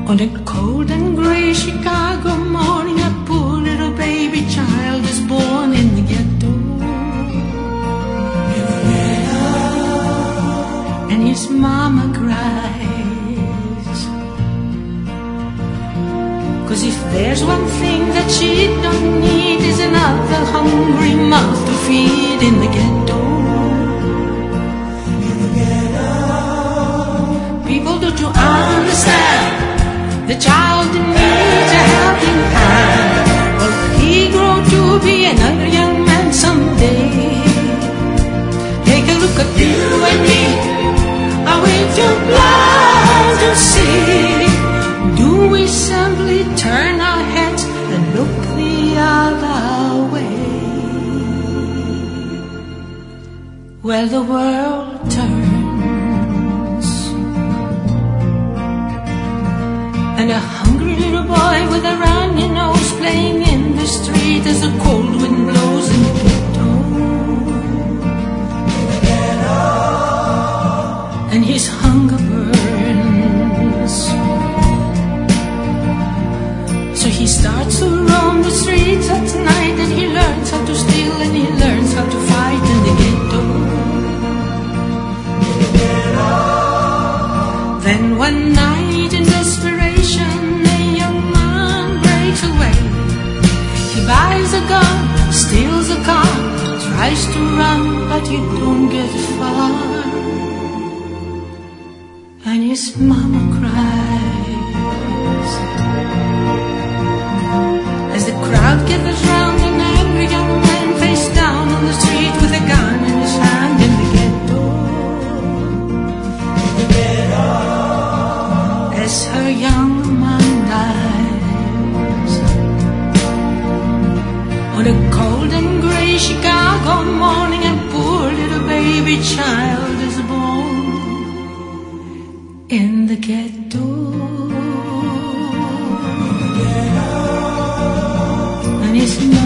On a cold and gray Chicago morning, a poor little baby child is born in the ghetto. And his mama cries, 'cause if there's one thing that she don't need, is another hungry mouth to feed in the ghetto. People, don't you understand? The child needs a helping hand. Will he grow to be another young man someday? Take a look at you and me. Are we too blind to see? Do we simply turn our heads and look the other way? Well, the world turns, and a hungry little boy with a runny nose playing in the street as the cold wind blows in the ghetto. And his hunger burns, so he starts to roam the streets at night, and he learns how to steal, and he learns how to fight in the ghetto. Then one night in desperation, a young man breaks away. He buys a gun, steals a car, tries to run, but you don't get far. And his mama cries as the crowd gathers round an angry young man face down on the street with a gun in his hand in the ghetto. As her young man dies on a cold and gray Chicago morning, a poor little baby child is born in the ghetto. And his